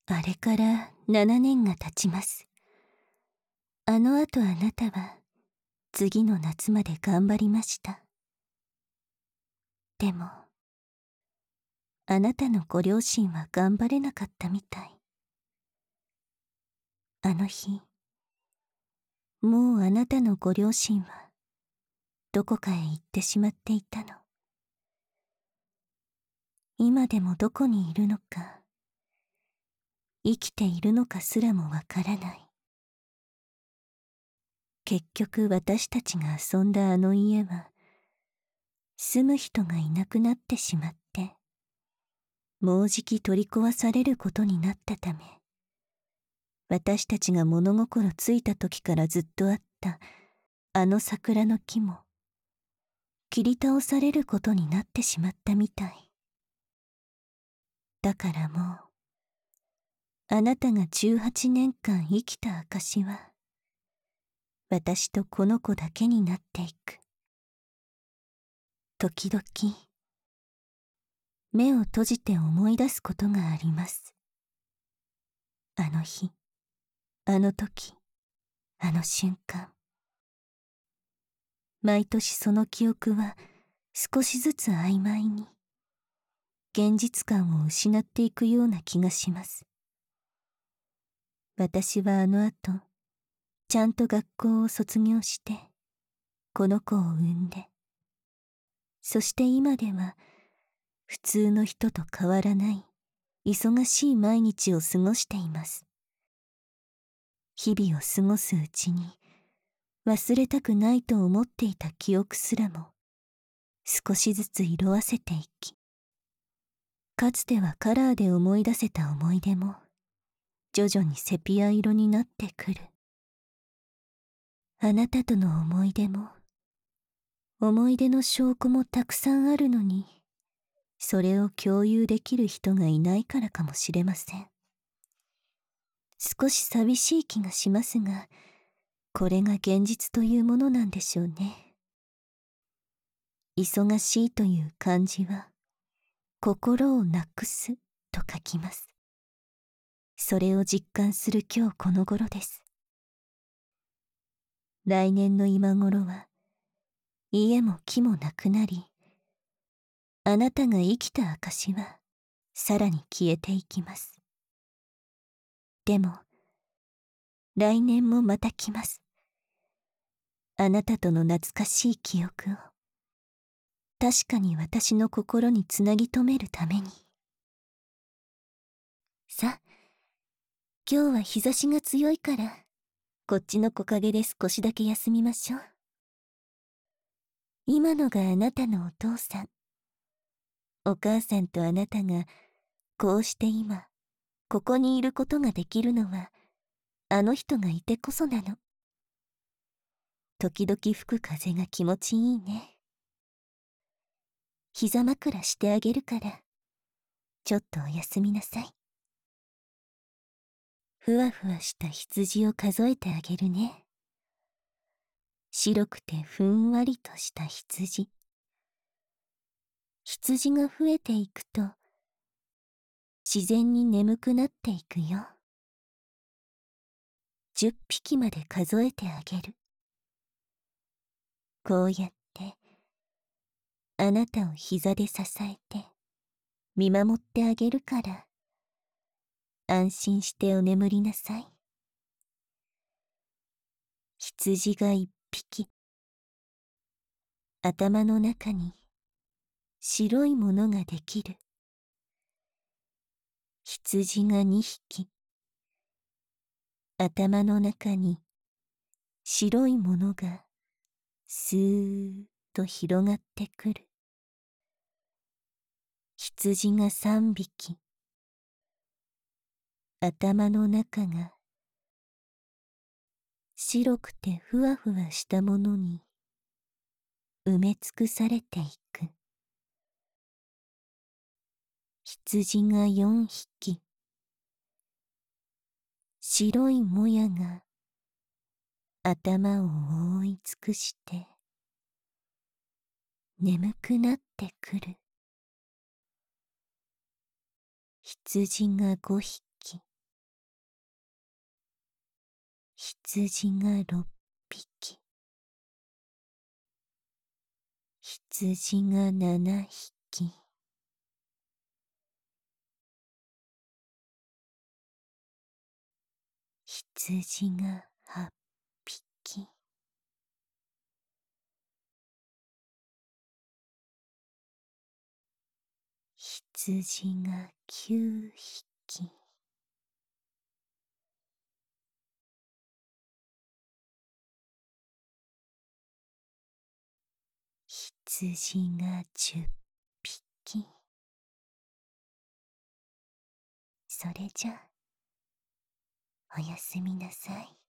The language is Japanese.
あれから7年が経ちます。あの後あなたは次の夏まで頑張りました。でも、あなたのご両親は頑張れなかったみたい。あの日、もうあなたのご両親はどこかへ行ってしまっていたの。今でもどこにいるのか、生きているのかすらもわからない。結局私たちが遊んだあの家は、住む人がいなくなってしまって、もうじき取り壊されることになったため、私たちが物心ついた時からずっとあったあの桜の木も、切り倒されることになってしまったみたい。だからもう、あなたが18年間生きた証は、私とこの子だけになっていく。時々、目を閉じて思い出すことがあります。あの日、あの時、あの瞬間。毎年その記憶は少しずつ曖昧に、現実感を失っていくような気がします。私はあの後、ちゃんと学校を卒業して、この子を産んで、そして今では、普通の人と変わらない、忙しい毎日を過ごしています。日々を過ごすうちに、忘れたくないと思っていた記憶すらも、少しずつ色あせていき、かつてはカラーで思い出せた思い出も、徐々にセピア色になってくる。あなたとの思い出も、思い出の証拠もたくさんあるのに、それを共有できる人がいないからかもしれません。少し寂しい気がしますが、これが現実というものなんでしょうね。忙しいという漢字は、心をなくすと書きます。それを実感する今日この頃です。来年の今頃は、家も木もなくなり、あなたが生きた証は、さらに消えていきます。でも、来年もまた来ます。あなたとの懐かしい記憶を、確かに私の心につなぎ止めるために。さ、今日は日差しが強いから、こっちの木陰で少しだけ休みましょう。今のがあなたのお父さん。お母さんとあなたが、こうして今、ここにいることができるのは、あの人がいてこそなの。時々吹く風が気持ちいいね。膝枕してあげるから、ちょっとお休みなさい。ふわふわした羊を数えてあげるね。白くてふんわりとした羊。羊が増えていくと、自然に眠くなっていくよ。10匹まで数えてあげる。こうやって、あなたを膝で支えて、見守ってあげるから、安心してお眠りなさい。羊が1匹。頭の中に白いものができる。羊が2匹。頭の中に白いものがスーッと広がってくる。羊が3匹。頭の中が白くてふわふわしたものに埋め尽くされていく。羊が4匹。白いもやが頭を覆い尽くして眠くなってくる。羊が5匹。 羊が6匹、羊が7匹、羊が8匹、羊が9匹、羊が10匹。それじゃおやすみなさい。